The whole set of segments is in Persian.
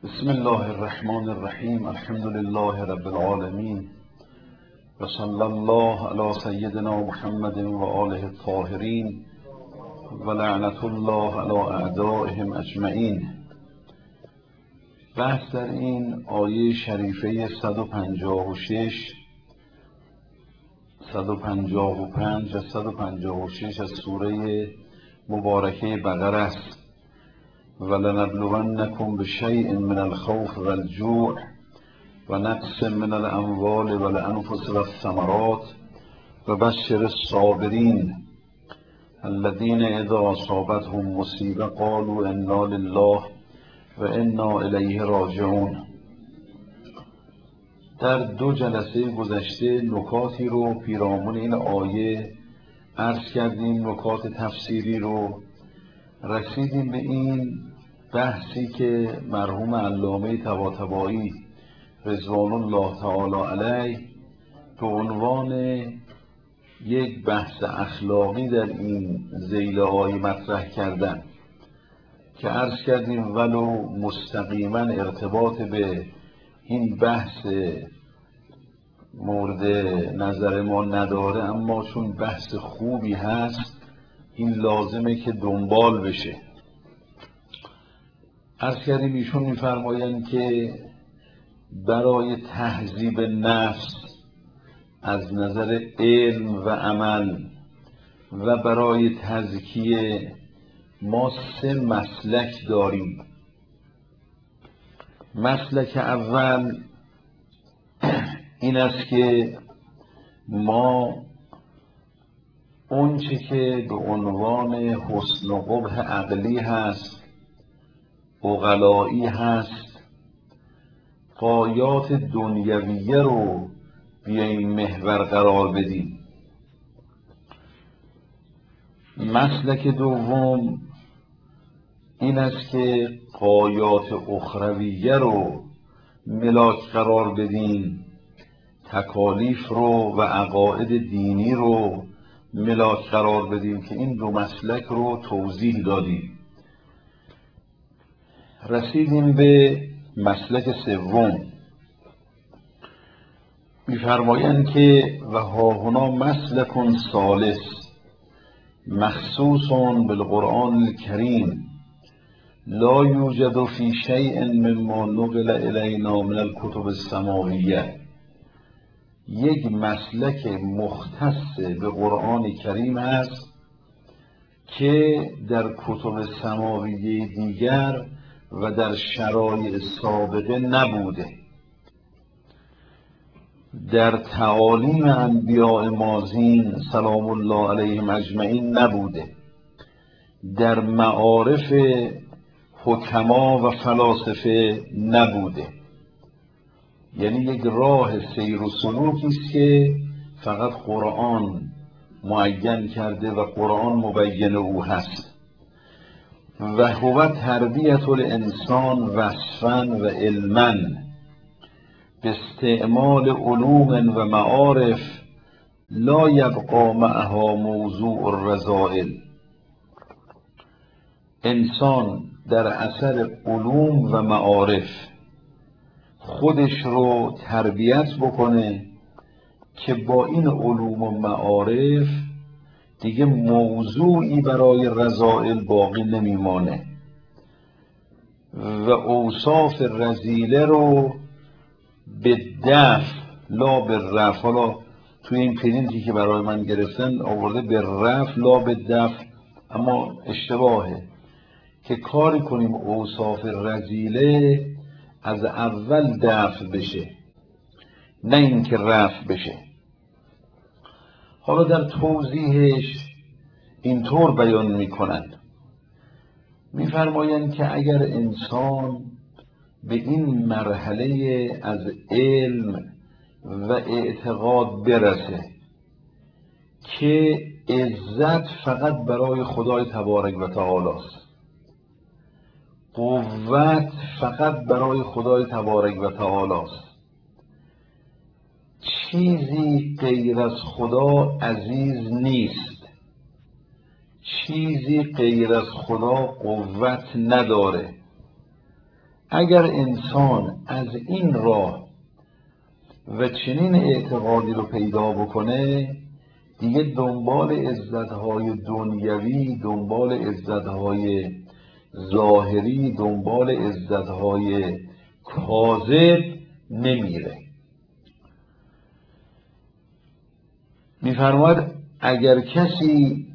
بسم الله الرحمن الرحیم. الحمد لله رب العالمین و صلی الله علی سیدنا محمد و آله الطاهرین و لعنت الله علی اعدائهم اجمعین. بحث در این آیه شریفه 156 155 و 156 از سوره مبارکه بقره است. ولنبلونکم بشیء من الخوف والجوع و نقص من الاموال والانفس والثمرات و بشر الصابرین الذین اذا اصابتهم مصیبه قالوا انا لله و انا الیه راجعون. در دو جلسه گذشته نکاتی رو پیرامون این آیه عرض کردیم، نکات تفسیری رو. رسیدیم به این بحثی که مرحوم علامه طباطبایی رضوان الله تعالی علیه به عنوان یک بحث اخلاقی در این ذیله‌های مطرح کردن که عرض کردیم ولو مستقیما ارتباط به این بحث مورد نظر ما نداره، اما چون بحث خوبی هست این لازمه که دنبال بشه. عرض کردیم ایشون می‌فرمایند که برای تهذیب نفس از نظر علم و عمل و برای تزکیه ما 3 مسلک داریم. مسلک اول این است که ما اونچه که به عنوان حسن و قبح عقلی هست، عقلایی هست، غایات دنیویه رو بیاییم محور قرار بدیم. مسلک دوم این است که غایات اخرویه رو ملاک قرار بدیم، تکالیف رو و عقاید دینی رو ملاک قرار بدیم که این 2 مسلک رو توضیح دادیم. رسیدیم به مسلک سوم. می‌فرمایند که و هاهنا مسلک ثالث مخصوص بالقرآن الکریم لا یوجد فی شیء مما نقل الینا من الکتب السماویه. یک مسلک مختص به قرآن کریم است که در کتب سماویه دیگر و در شرایع سابقه نبوده. در تعالیم انبیاء ماضین سلام الله علیهم اجمعین نبوده. در معارف حکما و فلاسفه نبوده. یعنی یک راه سیر و سلوکی است که فقط قرآن معین کرده و قرآن مبین او هست. و هو تربیت الانسان وصفا و علما به استعمال علوم و معارف لا یبقى معها موضوع الرذائل. انسان در اثر علوم و معارف خودش رو تربیت بکنه که با این علوم و معارف دیگه موضوعی برای رذائل باقی نمیمانه و اوصاف رذیله رو به دفع لا به رفع. حالا توی این پرینتی که برای من گرفتن آورده به رفع لا به دفع، اما اشتباهه که کاری کنیم اوصاف رذیله از اول دفع بشه نه اینکه رفع بشه. حالا در توضیحش اینطور بیان میکنند، میفرمایند که اگر انسان به این مرحله از علم و اعتقاد برسه که عزت فقط برای خدای تبارک و تعالی است، قوت فقط برای خدای تبارک و تعالی است، چیزی غیر از خدا عزیز نیست، چیزی غیر از خدا قوت نداره، اگر انسان از این راه و چنین اعتقادی رو پیدا بکنه، دیگه دنبال عزتهای دنیوی، دنبال عزتهای ظاهری، دنبال عزتهای کاذب نمیره. میفرماید اگر کسی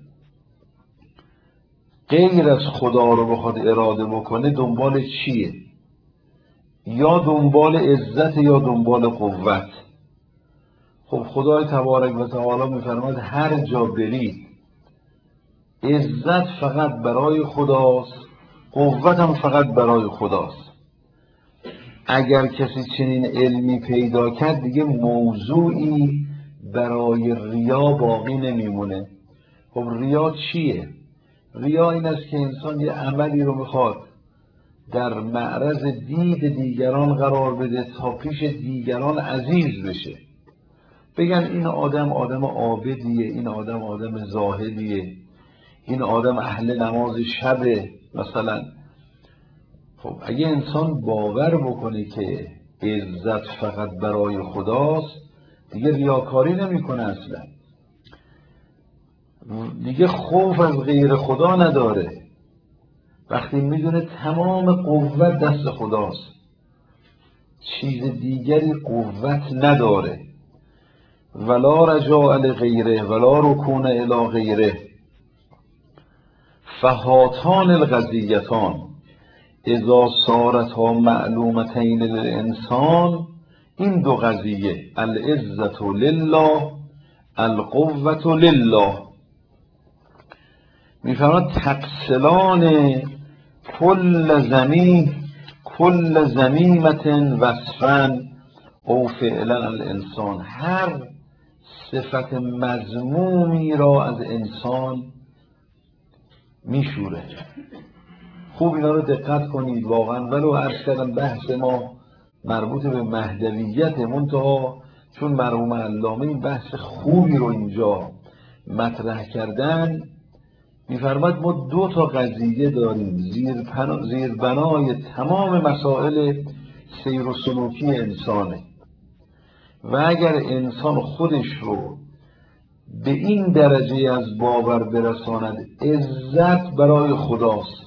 غیر از خدا رو بخواد اراده بکنه دنبال چیه؟ یا دنبال عزت یا دنبال قوت. خب خدای تبارک و تعالی میفرماید هر جا برید عزت فقط برای خداست، قوت هم فقط برای خداست. اگر کسی چنین علمی پیدا کرد دیگه موضوعی برای ریا باقی نمیمونه. خب ریا چیه؟ ریا این است که انسان یه عملی رو میخواد در معرض دید دیگران قرار بده تا پیش دیگران عزیز بشه، بگن این آدم آدم عابدیه، این آدم آدم زاهدیه، این آدم اهل نماز شبه مثلا. خب اگه انسان باور بکنه که عزت فقط برای خداست دیگه ریاکاری نمیکنه، اصلا دیگه خوف از غیر خدا نداره. وقتی میدونه تمام قوت دست خداست، چیز دیگری قوت نداره. ولا رجاء لغیره ولا رکون الی غیره فهاتان القضیتان اذا صارتا معلومتین للانسان. این دو قضیه العزت لله القوة لله میفرماد تقسلان کل زمیمت وصفا او فعلا الانسان. هر صفت مذمومی را از انسان میشوره. خوب اینا رو دقت کنید واقعا. ولو عرض کردم بحث ما مربوط به مهدویت، منتها چون مرحوم علامه این بحث خوبی رو اینجا مطرح کردن، میفرماد ما دو تا قضیه داریم زیربنای تمام مسائل سیر و سلوکی انسانه. و اگر انسان خودش رو به این درجه از باور برساند عزت برای خداست،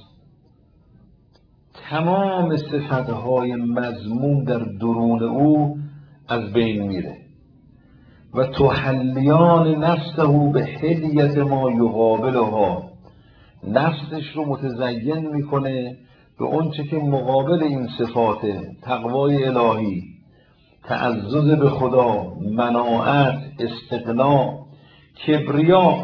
تمام صفتهای مذموم در درون او از بین میره و تحلیان نفسه به حلیت ما یقابلها، نفسش رو متزین میکنه به اونچه که مقابل این صفات تقوای الهی، تعزز به خدا، مناعت، استغنا، کبریا.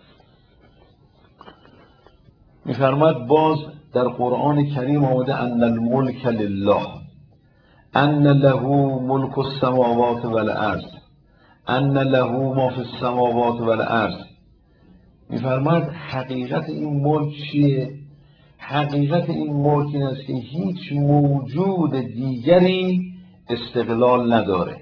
میفرماد باز در قرآن کریم آمده ان الملک لله، ان له ملک السماوات والارض، ان له ما فی السماوات والارض. میفرماد حقیقت این ملک چیه؟ حقیقت این ملک این است که هیچ موجود دیگری استقلال نداره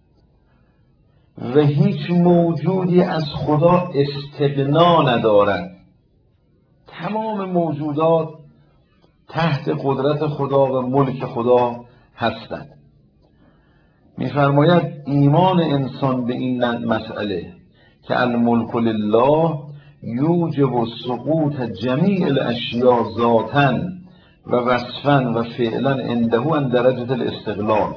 و هیچ موجودی از خدا استغنا ندارد. تمام موجودات تحت قدرت خدا و ملک خدا هستند. میفرماید ایمان انسان به این مسئله که الملک لله یوجب سقوط جمیع الاشیاء ذاتا و وصفا و فعلا عنده عن درجة الاستقلال،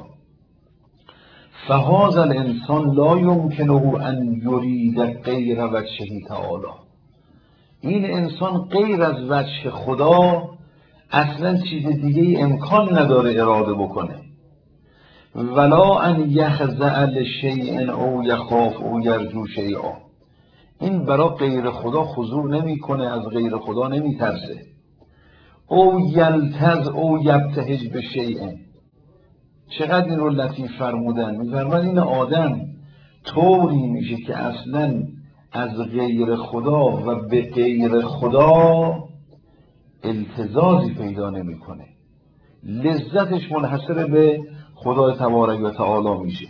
فهذا الانسان لا يمكنه ان يريد غیر وجهه تعالی. این انسان غیر از وجه خدا اصلا چیز دیگه امکان نداره اراده بکنه. ولا ان یخضع لشیء او یخاف او یرجو شیئا. این برای غیر خدا خضوع نمیکنه، از غیر خدا نمیترسه. او یلتز او یبتهج به شیء. چقدر این رو لطیف فرمودن. میفرمان این آدم طوری میشه که اصلا از غیر خدا و به غیر خدا التزازی پیدا نمیکنه، لذتش منحصر به خدای تبارک و تعالی میشه.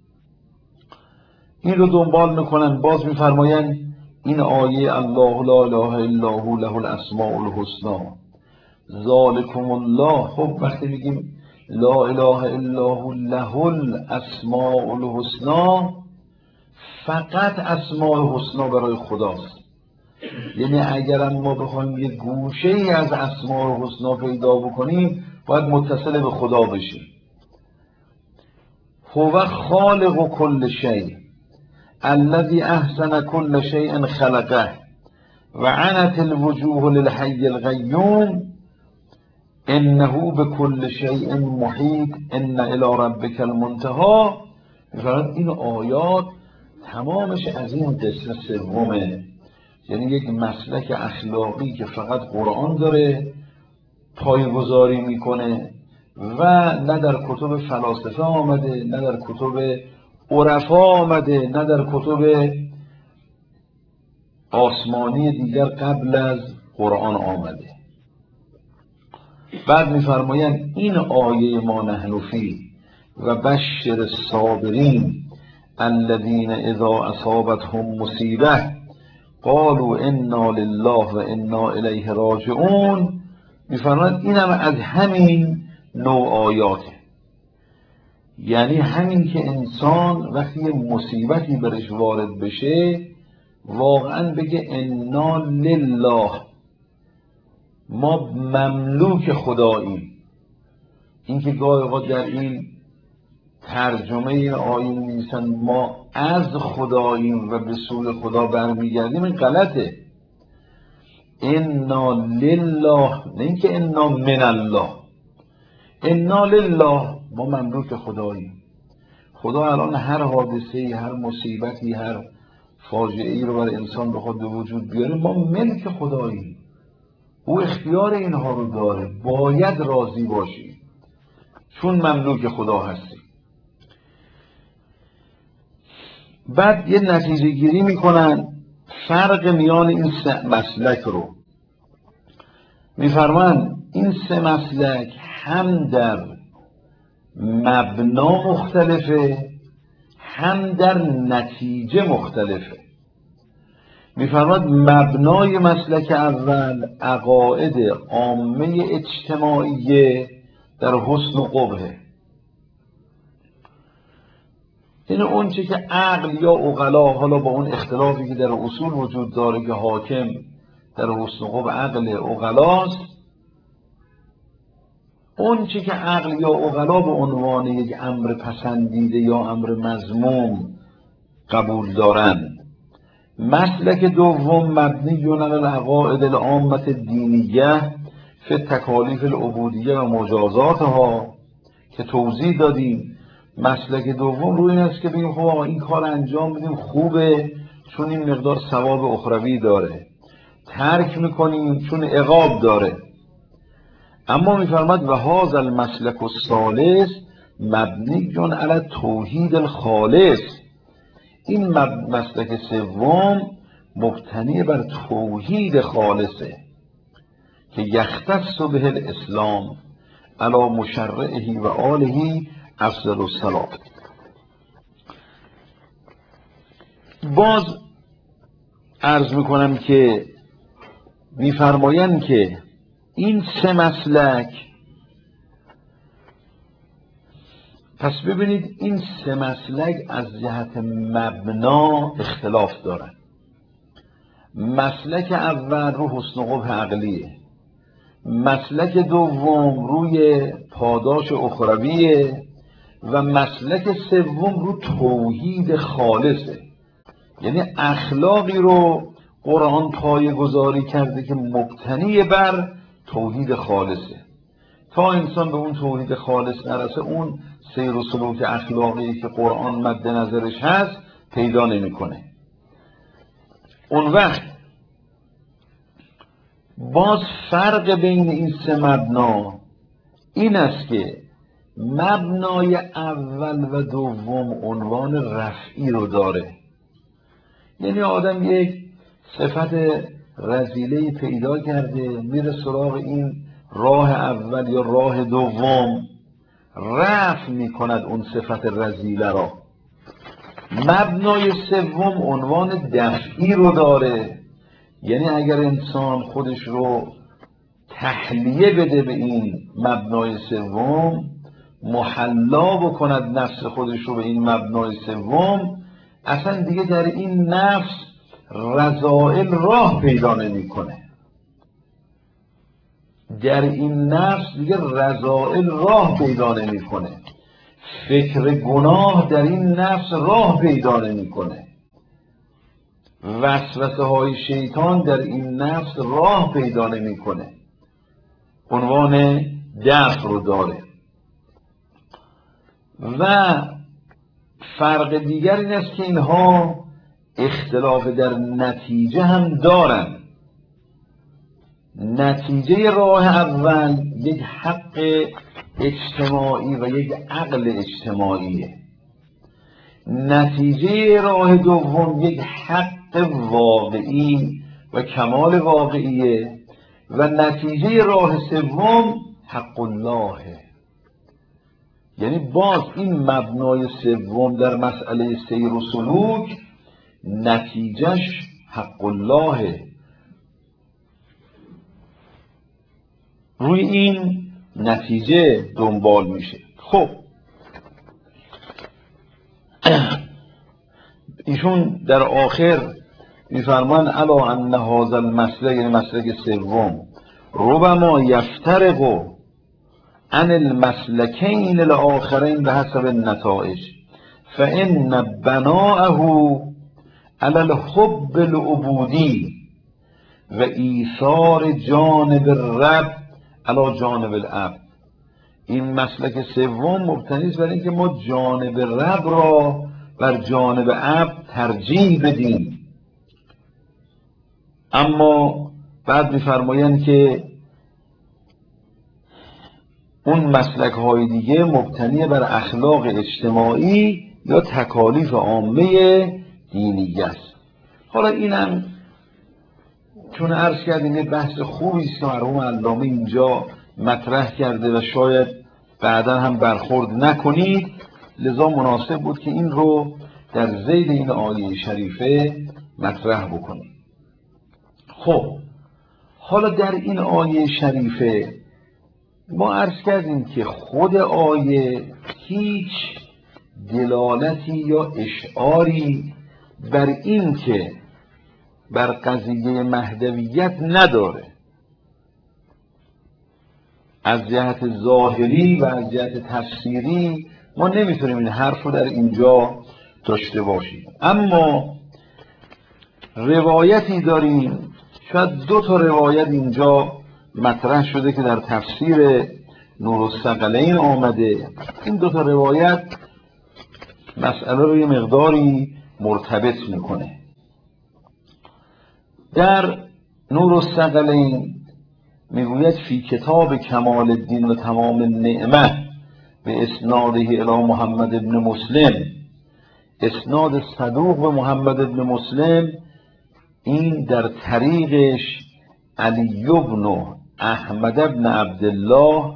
این رو دنبال میکنن. باز میفرمایند این آیه الله لا اله الا هو له الاسماء الحسنی ذالکم الله. خب وقتی میگیم لا اله الا هو له الاسماء الحسنا فقط اسماء حسنا برای خداست. یعنی اگرم ما بخوایم یه گوشه ای از اسماء حسنا پیدا بکنیم باید متصل به خدا بشیم. هو خالق کل شیء الذی احسن کل شیء خلقه و عنت الوجوه للحی القیوم انه بكل شیء محیط ان الی ربک المنتهی. می‌فرماید این آیات تمامش از این قسمت سومه، یعنی یک مسلک اخلاقی که فقط قرآن داره پایه‌گذاری میکنه و نه در کتب فلاسفه آمده، نه در کتب عرفا آمده، نه در کتب آسمانی دیگر قبل از قرآن آمده. بعد میفرمایند این آیه ما نحن فی و بشر الصابرین الذین اذا اصابتهم مصیبه قالوا انا لله و انا الیه راجعون. میفرمایند این هم از همین نوع آیاته، یعنی همین که انسان وقتی یه مصیبتی برش وارد بشه واقعا بگه انا لله، ما مملوک خداییم. این که گاهی اوقات در این ترجمه آیه می‌نویسن ما از خداییم و به سوی خدا برمیگردیم، این غلطه. انا لله، نه اینکه انا من الله. انا لله، ما مملوک خداییم. خدا الان هر حادثه‌ای، هر مصیبتی، هر فاجعه‌ای رو برای انسان بخواد به وجود بیاره، ما ملک خداییم. او اختیار اینها رو داره، باید راضی باشیم چون مملوک خدا هستیم. بعد یه نتیجه گیری میکنن فرق میان این سه مسلک رو. میفرمان این سه مسلک هم در مبنا مختلفه هم در نتیجه مختلفه. میفرماد مبنای مسلک اول عقاید عامه اجتماعیه در حسن و قبحه، یعنی اون چه که عقل یا عقلا، حالا با اون اختلافی که در اصول وجود داره که حاکم در حسن و قبح عقل عقلاست، اون چه که عقل یا عقلا به عنوان یک امر پسندیده یا امر مذموم قبول دارند. مسلک دوم مبنی علی العقائد العامه الدینیه فی تکالیف العبودیه و مجازاتها که توضیح دادیم. مسلک دوم روی این است که بگیم خب آقا این کار انجام بدیم خوبه چون این مقدار ثواب اخروی داره، ترک میکنیم چون عقاب داره. اما میفرماد و هذا المسلک الثالث مبنی علی توحید الخالص، این مسلک سوم مبتنی بر توحید خالصه که یختص به الاسلام علی مشرعه و آله افضل السلام. باز عرض میکنم که میفرمایند که این سه مسلک، پس ببینید این سه مسلک از جهت مبنا اختلاف دارن. مسلک اول رو حسن و قبح عقلیه، مسلک دوم روی پاداش اخرویه و مسلک سوم رو توحید خالصه. یعنی اخلاقی رو قرآن پایه گذاری کرده که مبتنی بر توحید خالصه. تا انسان به اون توحید خالص نرسه اون سیر و سلوک اخلاقی که قرآن مد نظرش هست پیدا نمیکنه. اون وقت باز فرق بین این سه مبنا این است که مبنای اول و دوم عنوان رفعی رو داره، یعنی آدم یک صفت رذیله پیدا کرده میره سراغ این راه اول یا راه دوم، رفع میکند اون صفت رذیله را. مبنای سوم عنوان دفعی رو داره، یعنی اگر انسان خودش رو تحلیه بده به این مبنای سوم محلا بکند نفس خودش رو به این مبنای سوم، اصلا دیگه در این نفس رذائل راه پیدا نمیکنه. در این نفس دیگه رذائل راه پیدا نمیکنه، فکر گناه در این نفس راه پیدا نمیکنه، وسوسه های شیطان در این نفس راه پیدا نمیکنه. عنوان دفع رو داره. و فرق دیگر این است که اینها اختلاف در نتیجه هم دارن. نتیجه راه اول یک حق اجتماعی و یک عقل اجتماعیه، نتیجه راه دوم یک حق واقعی و کمال واقعیه، و نتیجه راه سوم حق اللهه. یعنی باز این مبنای سوم در مسئله سیر و سلوک نتیجهش حق اللهه. روی این نتیجه دنبال میشه. خب ایشون در آخر میفرمان الا ان هذا المسلک، یعنی مسلک سوم، ربما یفترق عن المسلکین الاخرین بحسب النتائج فان بناءه علی الحب العبودی و ایثار جانب الرب علی جانب العبد. این مسلک سوم مبتنی است بر اینکه ما جانب رب را بر جانب عبد ترجیح بدیم. اما بعد می‌فرمایند که اون مسلک های دیگه مبتنی بر اخلاق اجتماعی یا تکالیف عامه دینی است. حالا اینم چون عرض کردیم بحث خوبی است که مرحوم علامه اینجا مطرح کرده و شاید بعدا هم برخورد نکنید، لذا مناسب بود که این رو در ذیل این آیه شریفه مطرح بکنیم. خب حالا در این آیه شریفه ما عرض کردیم که خود آیه هیچ دلالتی یا اشعاری بر این که بر قضیه مهدویت نداره. از جهت ظاهری و از جهت تفسیری ما نمیتونیم این حرف رو در اینجا داشته باشیم. اما روایتی داریم، شاید 2 تا روایت اینجا مطرح شده که در تفسیر نورالثقلین آمده. این 2 تا روایت مسئله رو یه مقداری مرتبط میکنه. در نورالثقلین میگوید فی کتاب کمال الدین و تمام النعمه به اسناده الی محمد ابن مسلم، اسناد صدوق به محمد ابن مسلم، این در طریقش علی ابن احمد ابن عبدالله،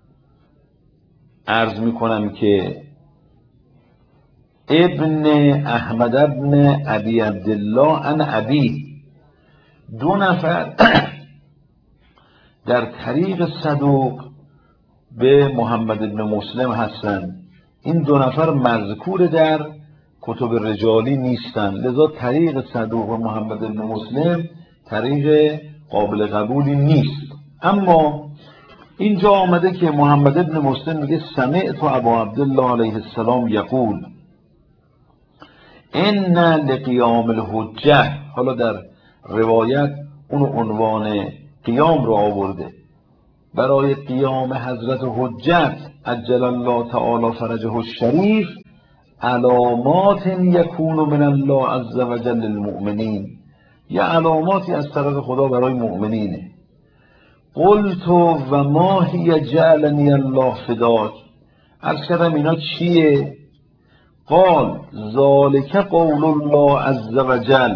عرض میکنم که ابن احمد ابن ابی عبدالله ان ابی، 2 نفر در طریق صدوق به محمد ابن مسلم هستند. این 2 نفر مذکور در کتب رجالی نیستند، لذا طریق صدوق و محمد ابن مسلم طریق قابل قبولی نیست. اما اینجا آمده که محمد ابن مسلم میگه سمعت ابا عبدالله علیه السلام یقول ان لقیام الحجه. حالا در روایت اون عنوان قیام رو آورده، برای قیام حضرت حجت عجل الله تعالی فرجه الشریف علامات یکون من الله عز وجل للمؤمنین، یه علاماتی از طرف خدا برای مؤمنینه. قلت و ما هی جعلنی الله فداک، عرض کردم اینا چیه؟ قال ذالک قول الله عز وجل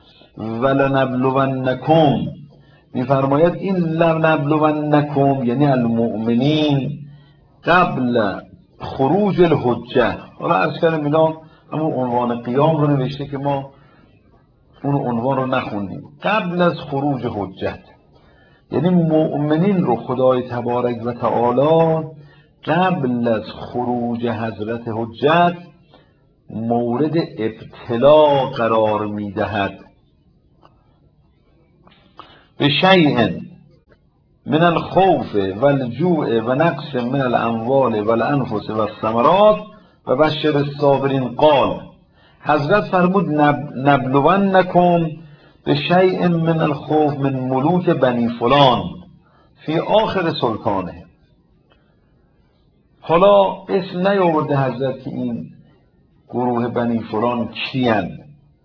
ولنبلونکم، میفرماید این لنبلونکم یعنی المؤمنین قبل خروج الحجه. حالا عرض کردم اینا همون عنوان قیام رو نوشته که ما اون عنوان رو نخوندیم. قبل از خروج حجت یعنی مؤمنین رو خدای تبارک و تعالی قبل از خروج حضرت حجت مورد ابتلا قرار میدهد. به شیء من الخوف و الجوع و نقص من الاموال و الانفس و الثمرات و بشر الصابرین. قال حضرت فرمود نبلونکم به شیء من الخوف من ملوک بنی فلان فی آخر سلطانه. حالا اسم نیاورده حضرت که این گروه بنی فلان کیند،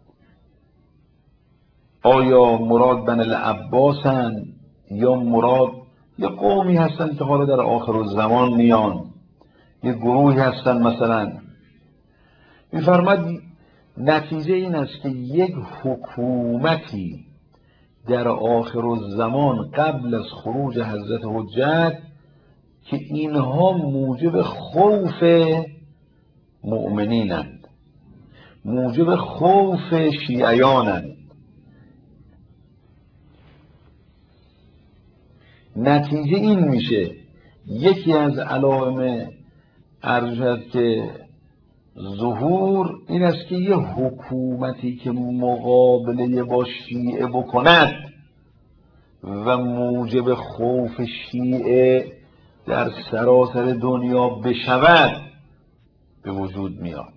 آیا مراد بن العباسن یا مراد یه قومی هستن که حالا در آخر الزمان میان، یه گروهی هستن مثلا. میفرماد نتیجه این است که یک حکومتی در آخر الزمان قبل از خروج حضرت حجت که اینها موجب خوف مؤمنینند، موجب خوف شیعیانند. نتیجه این میشه یکی از علائم ارشد که ظهور این است که یه حکومتی که مقابله با شیعه بکند و موجب خوف شیعه در سراسر دنیا بشود به وجود میاد.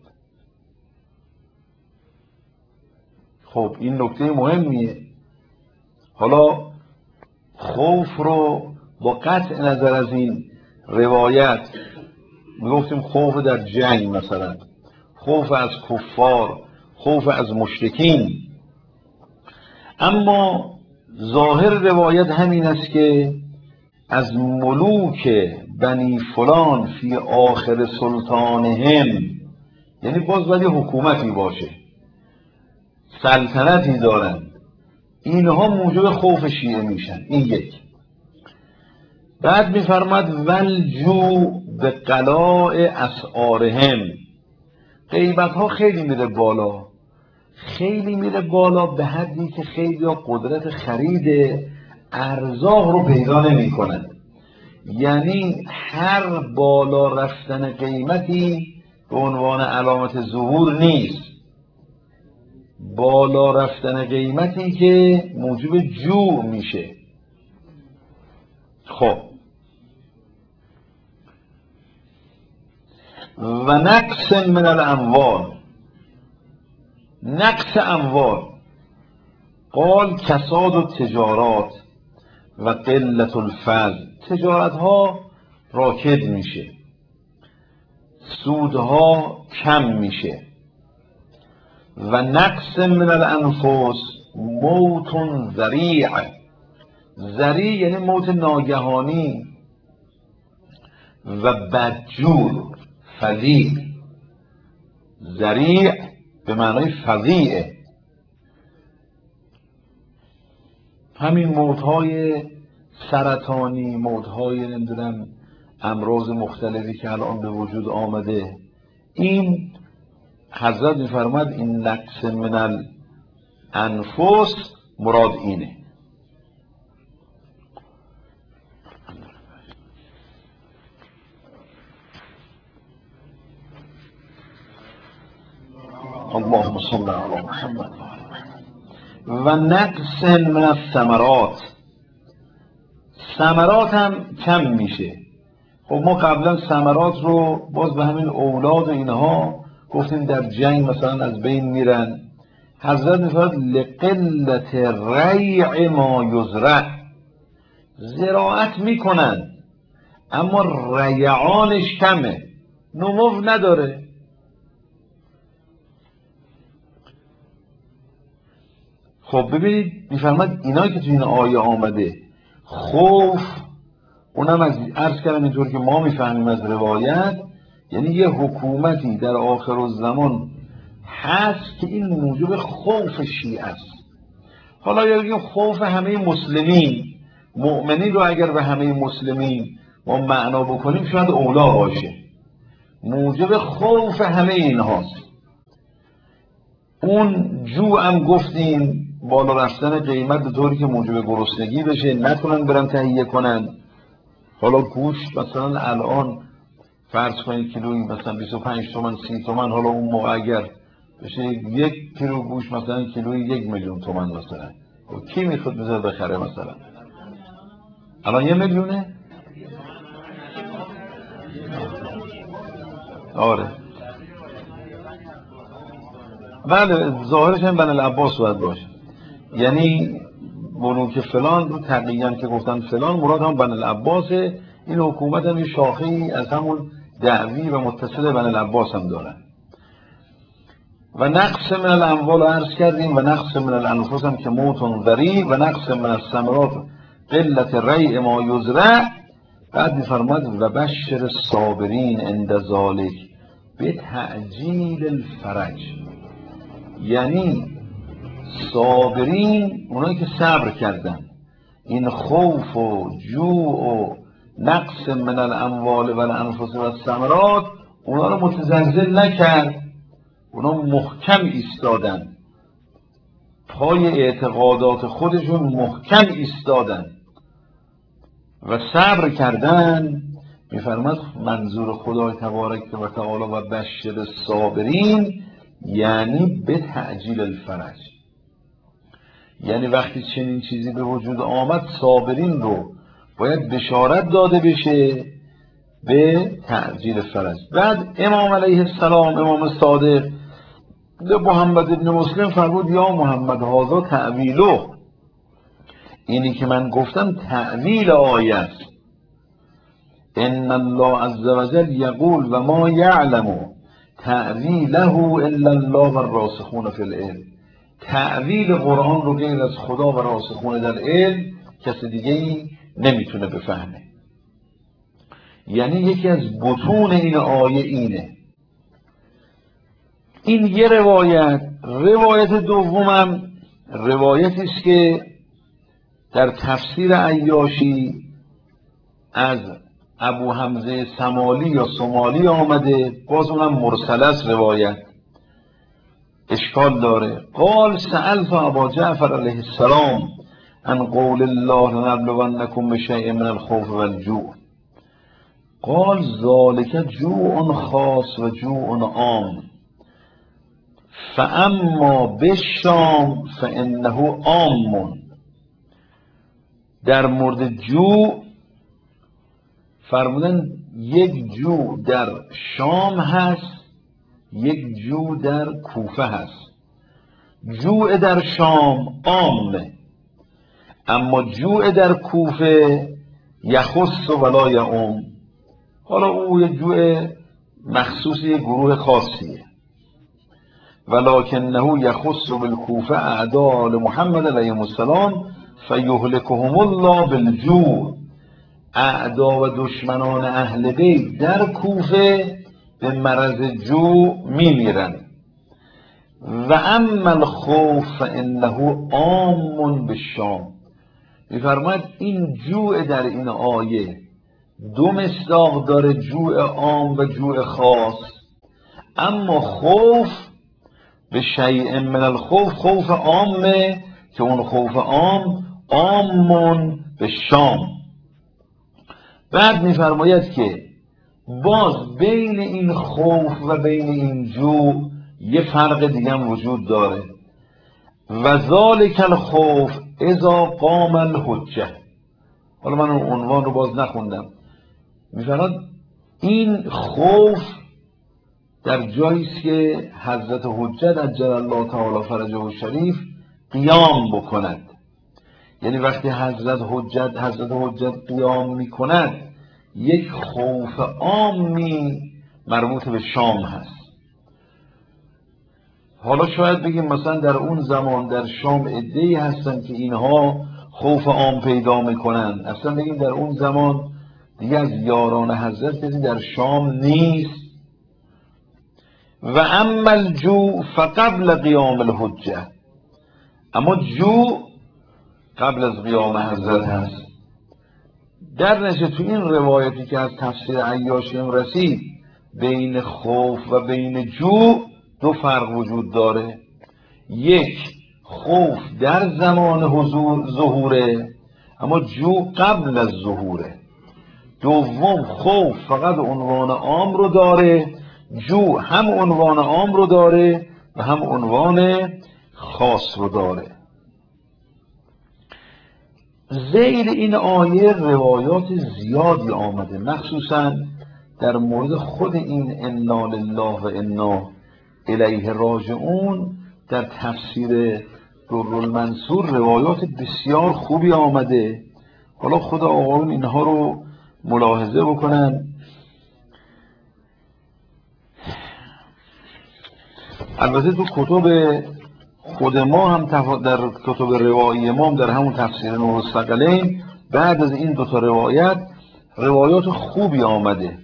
خب این نکته مهمیه. حالا خوف رو با قطع نظر از این روایت میگفتیم خوف در جنگ مثلا، خوف از کفار، خوف از مشرکین، اما ظاهر روایت همین است که از ملوک بنی فلان فی آخر سلطانهم، یعنی باز باید حکومتی باشه، سلطنتی دارند، اینها موجب خوف شیعه میشن. این یک. بعد میفرماد ولجو به قلاع اسعارهم. غیبت ها خیلی میره بالا، خیلی میره بالا به حدی که خیلی قدرت خرید ارزاق رو پیدا نمی کنند. یعنی هر بالا رفتن قیمتی به عنوان علامت ظهور نیست، بالا رفتن قیمتی که موجب جوع میشه. خب و نقص من الاموال، نقص اموال. قال کساد و تجارات و قلت الفضل. تجارت ها راکد میشه، سودها کم میشه. و نقص من الانفس موت ذریع. ذریع یعنی موت ناگهانی و بدجور، فظیع. ذریع به معنای فظیعه. همین موتهای سرطانی، موتهای نمیدونم امراض مختلفی که الان به وجود آمده، این حضرت میفرماد این نقص من الانفس مراد اینه. اللهم صل علی محمد. و نقص من الثمرات. ثمرات هم کم میشه. خب ما قبلا ثمرات رو باز به همین اولاد و اینها گفتیم در جنگ مثلا از بین میرن. حضرت میفرماد لقلت ریع ما یزرع. زراعت میکنن اما ریعانش کمه، نمو نداره. خب ببینید میفرماد اینایی که تو این آیه آمده خوف، اونم از عرض کردم اینطور که ما میفهمیم از روایت، یعنی یه حکومتی در آخر الزمان هست که این موجب خوف شیعه است. حالا یا بگیم خوف همه مسلمین، مؤمنین رو اگر به همه مسلمین ما معنا بکنیم شاید اولا باشه. موجب خوف همه اینهاست. اون جو هم گفتیم بالا رفتن قیمت به طوری که موجب گرسنگی بشه، نتونن برن تهیه کنن. حالا گوشت مثلا الان فرض کنید کیلویی مثلا 25 تومن 30 تومن، حالا اون موقع اگر بشه 1 کیلو گوشت مثلا کیلویی 1 میلیون تومن مثلا، کی میخواد بذاره بخره مثلا؟ الان 1 میلیونه؟ آره بله، ظاهرش هم بن العباس باید باشه، یعنی ملوک فلان رو تقییدن که گفتن فلان، مراد هم بن العباسه. این حکومت هم یه شاخه‌ای از همون دعوی و متصل بن العباس هم دارن. و نقص من الاموال عرض کردیم و نقص من الانفس هم که موتون ذری و نقص من الثمرات قلت ریع ما یزرع. بعد میفرماد و بشر الصابرین عند ذالک به تعجیل الفرج، یعنی صابرین اونایی که صبر کردن، این خوف و جوع و نقص من الاموال و الانفس و الثمرات اونا رو متزلزل نکرد، اونا محکم ایستادن، پای اعتقادات خودشون محکم ایستادن و صبر کردن. میفرماد منظور خدای تبارک و تعالی و بشر الصابرین یعنی به تعجیل الفرج، یعنی وقتی چنین چیزی به وجود آمد صابرین رو باید بشارت داده بشه به تعجیل فرج. بعد امام علیه السلام، امام صادق محمد ابن مسلم فرمود یا محمد هذا تعویله، اینی که من گفتم تعویل آیه است. ان الله عز وجل یقول و ما یعلم تعویله الا الله و الراسخون فی العلم، تعویل قرآن رو غیر از خدا و راسخون در علم کسی دیگه ای نمیتونه بفهمه. یعنی یکی از بطون این آیه اینه. این یه روایت. روایت دومم روایتی است که در تفسیر عیاشی از ابو حمزه سمالی یا سمالی آمده، باز اونم مرسل است، روایت اشکال داره. قال سألت ابا جعفر علیه السلام عن قول الله لنبلونکم بشیء من الخوف والجوع، قال ذلك جوع خاص و جوع عام، فاما بالشام فانه عام. در مورد جوع فرمودن یک جوع در شام هست، یک جوع در کوفه هست. جوع در شام عامه، اما جوع در کوفه یخص ولا یعم. حالا او یک جوع مخصوصی گروه خاصیه. ولکنه یخص بالکوفه اعداء محمد علیه السلام فیهلکهم الله بالجوع. اعدا و دشمنان اهل بیت در کوفه به مرض جوع میمیرن. و اما الخوف فانه عام بالشام. میفرماید این جوع در این آیه دو مصداق داره، جوع عام و جوع خاص. اما خوف به شیء من الخوف خوف عامه که اون خوف عام به شام. بعد میفرماید که باز بین این خوف و بین این جوع یه فرق دیگه هم وجود داره. و ذالک الخوف اذا قام الحجه. حالا من اون عنوان رو باز نخوندم. میفرماید این خوف در جایی است که حضرت حجت عجل الله تعالی فرجه الشریف قیام بکند. یعنی وقتی حضرت حجت قیام میکند یک خوف عامی مربوط به شام هست. حالا شاید بگیم مثلا در اون زمان در شام عده‌ای هستن که اینها خوف عام پیدا میکنن، اصلا بگیم در اون زمان دیگه از یاران حضرت کسی در شام نیست. و اما الجوع فقبل قیام الحجه، اما جوع قبل از قیام حضرت هست. در نشه تو این روایتی که از تفسیر عیاشیم رسید بین خوف و بین جوع دو فرق وجود داره. یک، خوف در زمان ظهوره، اما جوع قبل از ظهوره. دوم خوف فقط عنوان عام رو داره، جو هم عنوان عام رو داره و هم عنوان خاص رو داره. ذیل این آیه روایات زیادی آمده، مخصوصا در مورد خود این انا لله و انا الیه راجعون. در تفسیر درالمنصور روایات بسیار خوبی آمده. حالا خود آقایون اینها رو ملاحظه بکنن. البته تو کتب خود ما هم در کتب روایی ما هم در همون تفسیر نورالثقلین بعد از این دوتا روایات خوبی آمده.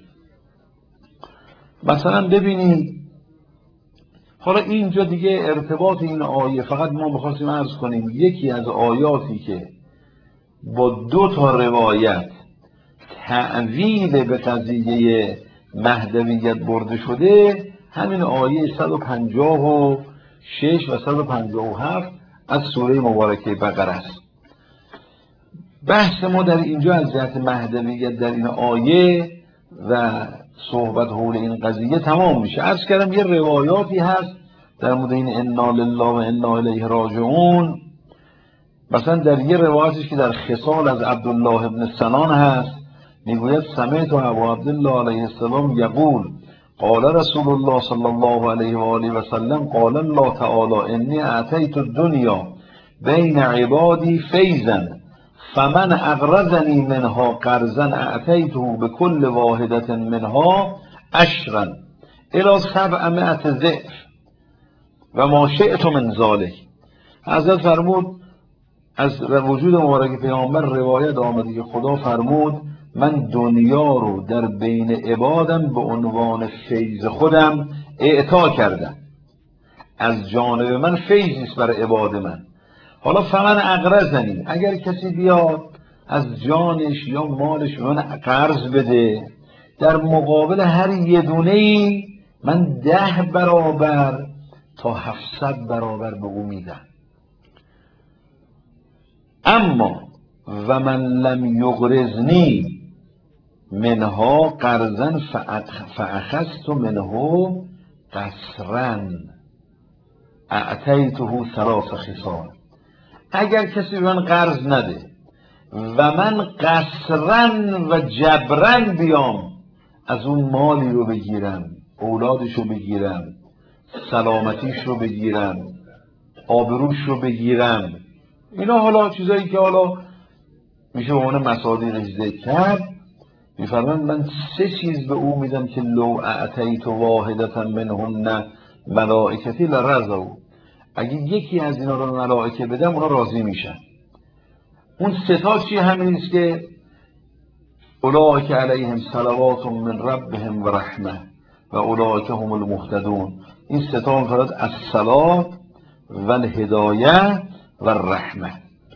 مثلا ببینید، حالا اینجا دیگه ارتباط این آیه فقط ما می‌خواستیم عرض کنیم یکی از آیاتی که با دو تا روایت تعویل به قضیه مهدویت برده شده همین آیه 156 و 157 از سوره مبارکه بقره است. بحث ما در اینجا از جهت مهدویت در این آیه و صحبت حول این قضیه تمام میشه. عرض کردم یه روایاتی هست در مورد این انا لله و انا الیه راجعون. مثلا در یه روایتش که در خصال از عبدالله ابن سنان هست، میگوید سمعت ابو عبدالله علیه السلام یقول قال رسول الله صلی الله علیه و آله و سلم قال الله تعالی انی اعطیت الدنیا بین عبادی فیضا فمن اقرضنی منها قرضا اعطیته بكل واحدة منها عشرا الی 700 ضعف و ما شئت من ذلک. حضرت فرمود از وجود مبارک پیامبر روایت آمده که خدا فرمود من دنیا رو در بین عبادم به عنوان فیض خودم اعطا کردم، از جانب من فیضی است بر عباد من. حالا فمن اقرضنی، اگر کسی بیاد از جانش یا مالش من قرض بده، در مقابل هر یه دونه‌ای من 10 برابر تا 700 برابر به او میدم. اما و من لم یقرضنی منها قرضا فاخذت منه قسرا اعطیته 3 خصال. اگر کسی به من قرض نده و من قسرا و جبرا بیام از اون مالی رو بگیرم، اولادش رو بگیرم، سلامتیش رو بگیرم، آبروش رو بگیرم، اینا حالا چیزایی که حالا میشه به عنوان مصادیق ذکر کرد، میفرمان من 3 چیز به او میدم که لو اعطیت واحدة منهن ملائکتی لرضوا، اگه یکی از اینا رو ملائکه بدم اونا راضی میشن. اون 3 تا چی؟ همین است که اولئک علیهم صلوات من ربهم و رحمه و اولئک هم المهتدون. این 3 تا فراد الصلاة و الهدایه و الرحمه.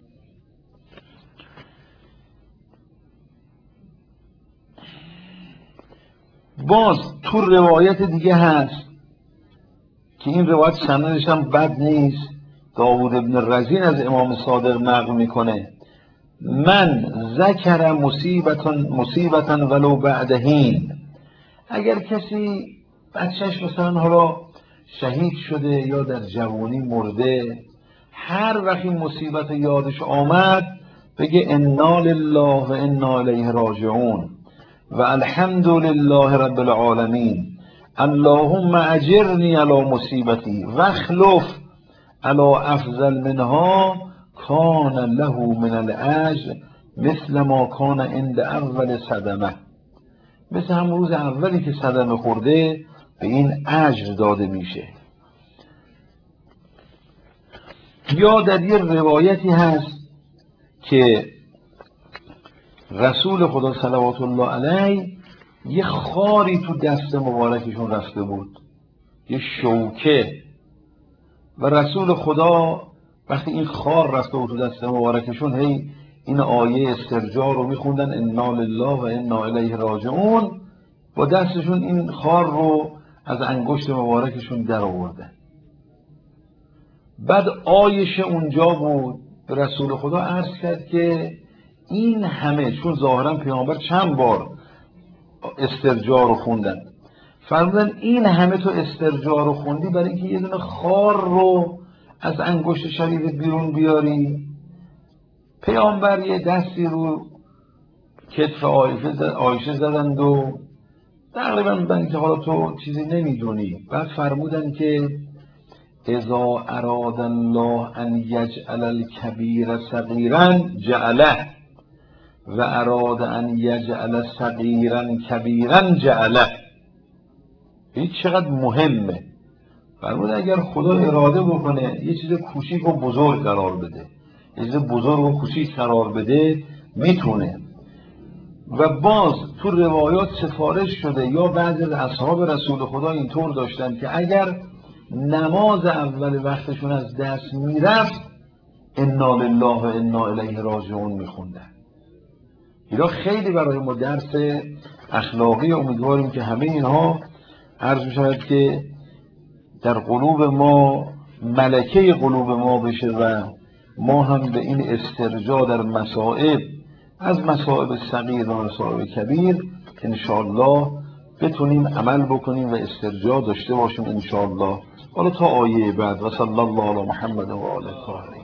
باز تو روایت دیگه هست که این روایت سندش هم بد نیست، داوود ابن رزین از امام صادق نقل میکنه من ذکر مصیبتا ولو بعد حین، اگر کسی بچهش مثلا حالا شهید شده یا در جوانی مرده، هر وقت این مصیبت یادش آمد بگه انا لله و انا الیه راجعون و الحمد لله رب العالمین اللهم اجرنی علی مصیبتی واخلف علی افضل منها کان له من الاجر مثل ما کان عند اول صدمه، مثل هم روز اولی که صدمه خورده به این اجر داده میشه. یا در یه روایتی هست که رسول خدا صلوات الله علیه یه خاری تو دست مبارکشون رفته بود، یه شوکه، و رسول خدا وقتی این خار رفته بود تو دست مبارکشون هی این آیه استرجاع رو میخوندن انا لله و انا الیه راجعون، با دستشون این خار رو از انگشت مبارکشون در آوردن. بعد عایشه اونجا بود، به رسول خدا عرض کرد که این همه، چون ظاهرا پیامبر چند بار استرجاع رو خوندن، فرمودن این همه تو استرجاع رو خوندی برای اینکه یه دونه خار رو از انگشت شریف بیرون بیاری؟ پیامبر یه دستی رو کتف عایشه زدند و تقریبا بودن که حالا تو چیزی نمیدونی. بعد فرمودن که اذا اراد الله ان یجعل الکبیر صغیرا جعله و اراد ان یجعل صغیرا کبیرا جعله. این چقدر مهمه. فرمود اگر خدا اراده بکنه یه چیز کوچیک و بزرگ قرار بده، یه چیز بزرگ و کوچیک قرار بده، میتونه. و باز تو روایات سفارش شده یا بعضی از اصحاب رسول خدا اینطور داشتن که اگر نماز اول وقتشون از دست میرفت انا لله و انا الیه راجعون میخوندن. اینا خیلی برای ما درس اخلاقی. امیدواریم که همه اینها عرض می‌شود که در قلوب ما ملکه قلوب ما بشه و ما هم به این استرجاع در مصائب، از مصائب صغیر و مصائب کبیر، انشاءالله بتونیم عمل بکنیم و استرجاع داشته باشیم انشاءالله. حالا تا آیه بعد. و صلی الله علی محمد و آله الطاهرین.